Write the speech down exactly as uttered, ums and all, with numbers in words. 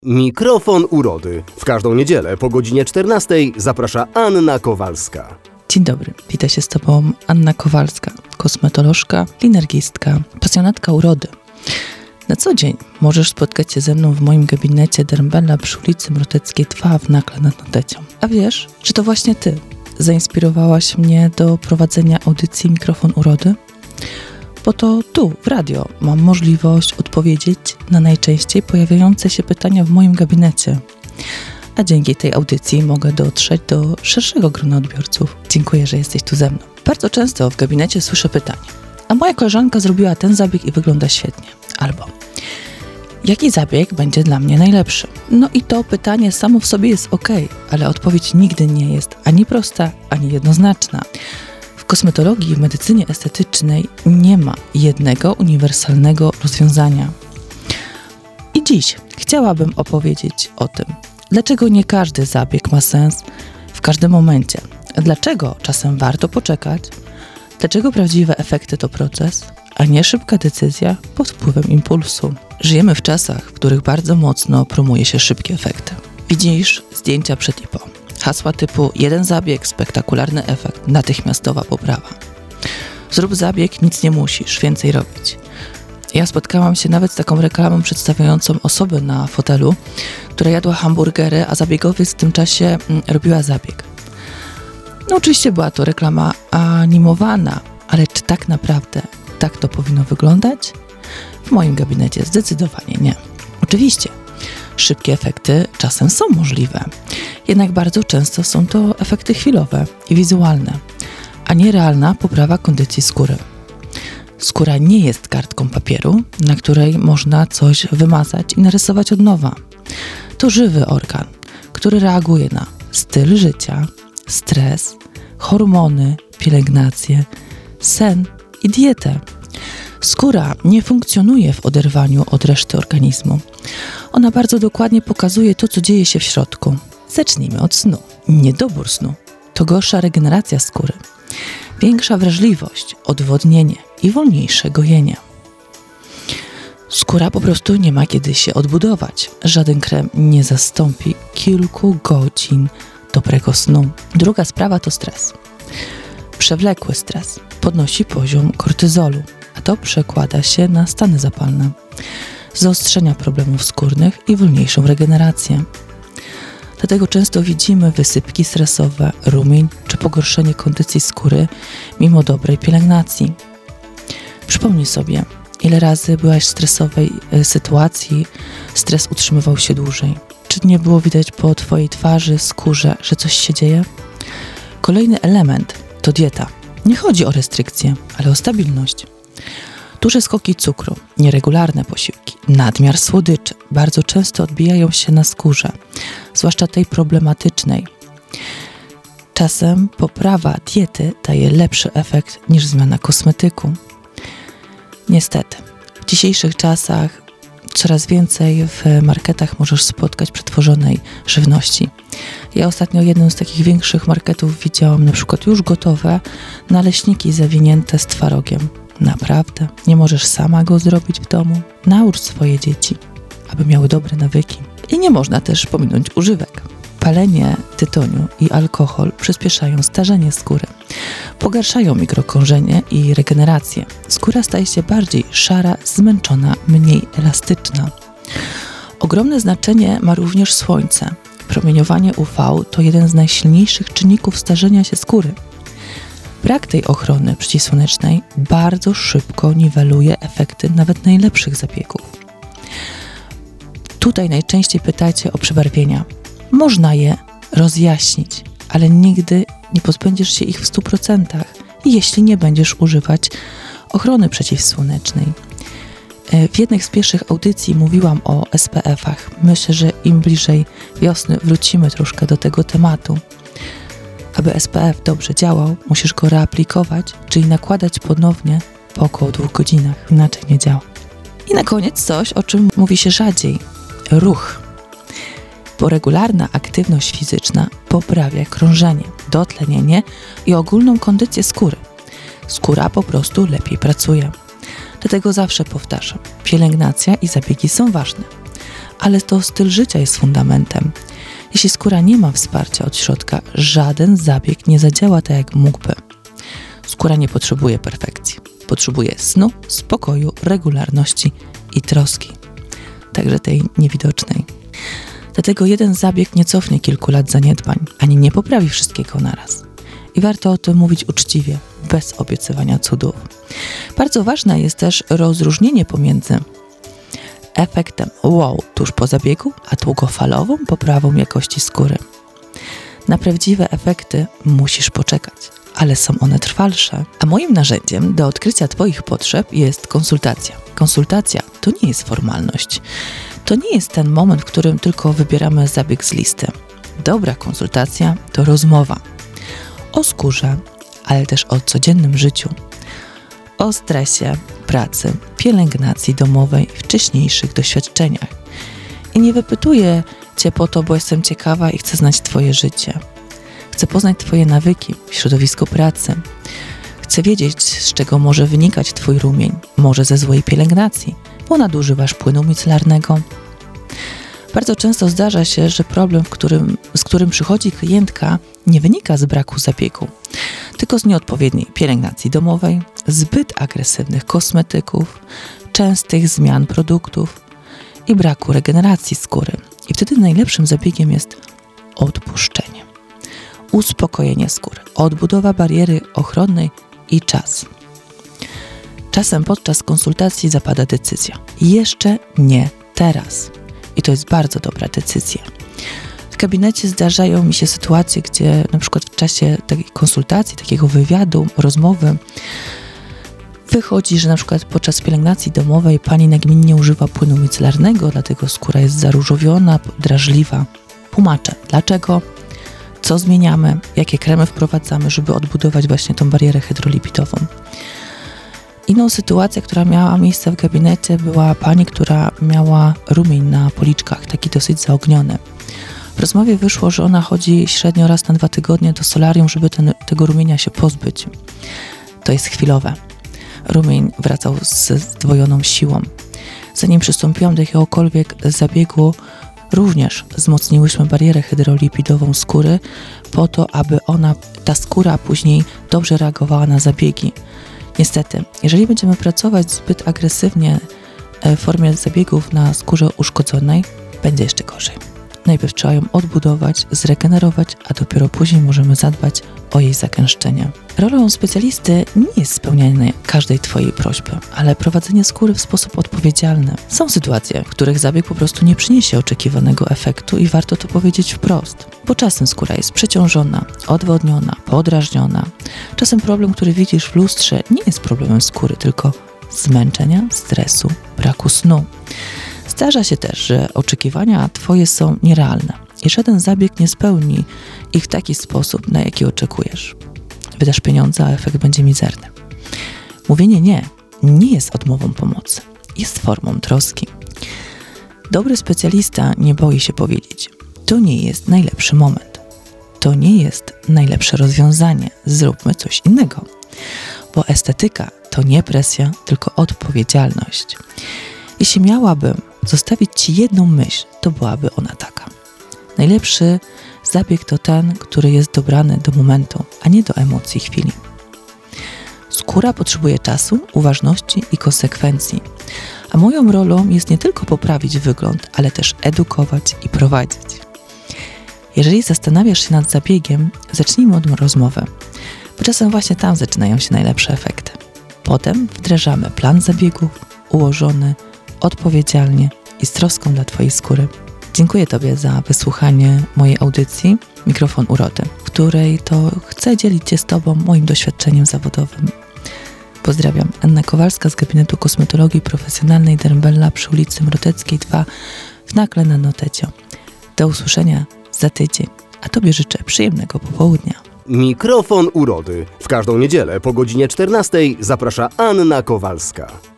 Mikrofon urody. W każdą niedzielę po godzinie czternastej zaprasza Anna Kowalska. Dzień dobry, wita się z Tobą Anna Kowalska, kosmetolożka, linergistka, pasjonatka urody. Na co dzień możesz spotkać się ze mną w moim gabinecie Dermbella przy ulicy Mroteckiej dwa w Nakle nad Notecią. A wiesz, że to właśnie Ty zainspirowałaś mnie do prowadzenia audycji Mikrofon urody? Bo to tu, w radio, mam możliwość odpowiedzieć na najczęściej pojawiające się pytania w moim gabinecie. A dzięki tej audycji mogę dotrzeć do szerszego grona odbiorców. Dziękuję, że jesteś tu ze mną. Bardzo często w gabinecie słyszę pytanie: a moja koleżanka zrobiła ten zabieg i wygląda świetnie. Albo jaki zabieg będzie dla mnie najlepszy? No i to pytanie samo w sobie jest ok, ale odpowiedź nigdy nie jest ani prosta, ani jednoznaczna. W kosmetologii i w medycynie estetycznej nie ma jednego uniwersalnego rozwiązania. I dziś chciałabym opowiedzieć o tym, dlaczego nie każdy zabieg ma sens w każdym momencie, dlaczego czasem warto poczekać, dlaczego prawdziwe efekty to proces, a nie szybka decyzja pod wpływem impulsu. Żyjemy w czasach, w których bardzo mocno promuje się szybkie efekty. Widzisz zdjęcia przed i po. Hasła typu jeden zabieg, spektakularny efekt, natychmiastowa poprawa. Zrób zabieg, nic nie musisz, więcej robić. Ja spotkałam się nawet z taką reklamą przedstawiającą osobę na fotelu, która jadła hamburgery, a zabiegowiec w tym czasie mm, robiła zabieg. No oczywiście była to reklama animowana, ale czy tak naprawdę tak to powinno wyglądać? W moim gabinecie zdecydowanie nie. Oczywiście szybkie efekty czasem są możliwe, jednak bardzo często są to efekty chwilowe i wizualne, a nie realna poprawa kondycji skóry. Skóra nie jest kartką papieru, na której można coś wymazać i narysować od nowa. To żywy organ, który reaguje na styl życia, stres, hormony, pielęgnację, sen i dietę. Skóra nie funkcjonuje w oderwaniu od reszty organizmu. Ona bardzo dokładnie pokazuje to, co dzieje się w środku. Zacznijmy od snu. Niedobór snu to gorsza regeneracja skóry, większa wrażliwość, odwodnienie i wolniejsze gojenie. Skóra po prostu nie ma kiedy się odbudować. Żaden krem nie zastąpi kilku godzin dobrego snu. Druga sprawa to stres. Przewlekły stres podnosi poziom kortyzolu, a to przekłada się na stany zapalne, zaostrzenia problemów skórnych i wolniejszą regenerację. Dlatego często widzimy wysypki stresowe, rumień czy pogorszenie kondycji skóry mimo dobrej pielęgnacji. Przypomnij sobie, ile razy byłaś w stresowej sytuacji, stres utrzymywał się dłużej. Czy nie było widać po Twojej twarzy, skórze, że coś się dzieje? Kolejny element to dieta. Nie chodzi o restrykcje, ale o stabilność. Duże skoki cukru, nieregularne posiłki, nadmiar słodyczy bardzo często odbijają się na skórze, zwłaszcza tej problematycznej. Czasem poprawa diety daje lepszy efekt niż zmiana kosmetyku. Niestety, w dzisiejszych czasach coraz więcej w marketach możesz spotkać przetworzonej żywności. Ja ostatnio jednym z takich większych marketów widziałam na przykład już gotowe naleśniki zawinięte z twarogiem. Naprawdę? Nie możesz sama go zrobić w domu? Naucz swoje dzieci, aby miały dobre nawyki. I nie można też pominąć używek. Palenie, tytoniu i alkohol przyspieszają starzenie skóry, pogarszają mikrokrążenie i regenerację. Skóra staje się bardziej szara, zmęczona, mniej elastyczna. Ogromne znaczenie ma również słońce. Promieniowanie U V to jeden z najsilniejszych czynników starzenia się skóry. Brak tej ochrony przeciwsłonecznej bardzo szybko niweluje efekty nawet najlepszych zabiegów. Tutaj najczęściej pytacie o przebarwienia. Można je rozjaśnić, ale nigdy nie pozbędziesz się ich w stu procentach, jeśli nie będziesz używać ochrony przeciwsłonecznej. W jednej z pierwszych audycji mówiłam o S P F-ach. Myślę, że im bliżej wiosny wrócimy troszkę do tego tematu. Aby S P F dobrze działał, musisz go reaplikować, czyli nakładać ponownie po około dwóch godzinach. Inaczej nie działa. I na koniec coś, o czym mówi się rzadziej. Ruch. Bo regularna aktywność fizyczna poprawia krążenie, dotlenienie i ogólną kondycję skóry. Skóra po prostu lepiej pracuje. Dlatego zawsze powtarzam, pielęgnacja i zabiegi są ważne, ale to styl życia jest fundamentem. Jeśli skóra nie ma wsparcia od środka, żaden zabieg nie zadziała tak, jak mógłby. Skóra nie potrzebuje perfekcji. Potrzebuje snu, spokoju, regularności i troski. Także tej niewidocznej. Dlatego jeden zabieg nie cofnie kilku lat zaniedbań, ani nie poprawi wszystkiego naraz. I warto o tym mówić uczciwie, bez obiecywania cudów. Bardzo ważne jest też rozróżnienie pomiędzy efektem wow tuż po zabiegu, a długofalową poprawą jakości skóry. Na prawdziwe efekty musisz poczekać, ale są one trwalsze. A moim narzędziem do odkrycia Twoich potrzeb jest konsultacja. Konsultacja to nie jest formalność. To nie jest ten moment, w którym tylko wybieramy zabieg z listy. Dobra konsultacja to rozmowa o skórze, ale też o codziennym życiu, o stresie, pracy, pielęgnacji domowej, wcześniejszych doświadczeniach. I nie wypytuję Cię po to, bo jestem ciekawa i chcę znać Twoje życie. Chcę poznać Twoje nawyki w środowisku pracy. Chcę wiedzieć, z czego może wynikać Twój rumień, może ze złej pielęgnacji, bo nadużywasz płynu micelarnego. Bardzo często zdarza się, że problem, w którym, z którym przychodzi klientka, nie wynika z braku zabiegu, tylko z nieodpowiedniej pielęgnacji domowej, zbyt agresywnych kosmetyków, częstych zmian produktów i braku regeneracji skóry. I wtedy najlepszym zabiegiem jest odpuszczenie, uspokojenie skóry, odbudowa bariery ochronnej i czas. Czasem podczas konsultacji zapada decyzja. Jeszcze nie teraz. I to jest bardzo dobra decyzja. W gabinecie zdarzają mi się sytuacje, gdzie na przykład w czasie takiej konsultacji, takiego wywiadu, rozmowy wychodzi, że na przykład podczas pielęgnacji domowej pani nagminnie używa płynu micelarnego, dlatego skóra jest zaróżowiona, drażliwa. Tłumaczę, dlaczego, co zmieniamy, jakie kremy wprowadzamy, żeby odbudować właśnie tą barierę hydrolipidową. Inną sytuacją, która miała miejsce w gabinecie, była pani, która miała rumień na policzkach, taki dosyć zaogniony. W rozmowie wyszło, że ona chodzi średnio raz na dwa tygodnie do solarium, żeby ten, tego rumienia się pozbyć. To jest chwilowe. Rumień wracał z zdwojoną siłą. Zanim przystąpiłam do jakiegokolwiek zabiegu, również wzmocniłyśmy barierę hydrolipidową skóry po to, aby ona, ta skóra później dobrze reagowała na zabiegi. Niestety, jeżeli będziemy pracować zbyt agresywnie w formie zabiegów na skórze uszkodzonej, będzie jeszcze gorzej. Najpierw trzeba ją odbudować, zregenerować, a dopiero później możemy zadbać o jej zagęszczenie. Rolą specjalisty nie jest spełnianie każdej Twojej prośby, ale prowadzenie skóry w sposób odpowiedzialny. Są sytuacje, w których zabieg po prostu nie przyniesie oczekiwanego efektu i warto to powiedzieć wprost, bo czasem skóra jest przeciążona, odwodniona, podrażniona. Czasem problem, który widzisz w lustrze, nie jest problemem skóry, tylko zmęczenia, stresu, braku snu. Zdarza się też, że oczekiwania Twoje są nierealne i żaden zabieg nie spełni ich w taki sposób, na jaki oczekujesz. Wydasz pieniądze, a efekt będzie mizerny. Mówienie nie nie jest odmową pomocy, jest formą troski. Dobry specjalista nie boi się powiedzieć: to nie jest najlepszy moment, to nie jest najlepsze rozwiązanie, zróbmy coś innego. Bo estetyka to nie presja, tylko odpowiedzialność. Jeśli miałabym zostawić Ci jedną myśl, to byłaby ona taka: najlepszy zabieg to ten, który jest dobrany do momentu, a nie do emocji chwili. Skóra potrzebuje czasu, uważności i konsekwencji, a moją rolą jest nie tylko poprawić wygląd, ale też edukować i prowadzić. Jeżeli zastanawiasz się nad zabiegiem, zacznijmy od rozmowy, bo czasem właśnie tam zaczynają się najlepsze efekty. Potem wdrażamy plan zabiegów, ułożony odpowiedzialnie i z troską dla Twojej skóry. Dziękuję Tobie za wysłuchanie mojej audycji Mikrofon Urody, w której to chcę dzielić się z Tobą moim doświadczeniem zawodowym. Pozdrawiam, Anna Kowalska z gabinetu kosmetologii profesjonalnej Dermbella przy ulicy Mroteckiej dwa w Nakle na Notecio. Do usłyszenia za tydzień, a Tobie życzę przyjemnego popołudnia. Mikrofon Urody. W każdą niedzielę po godzinie czternastej zaprasza Anna Kowalska.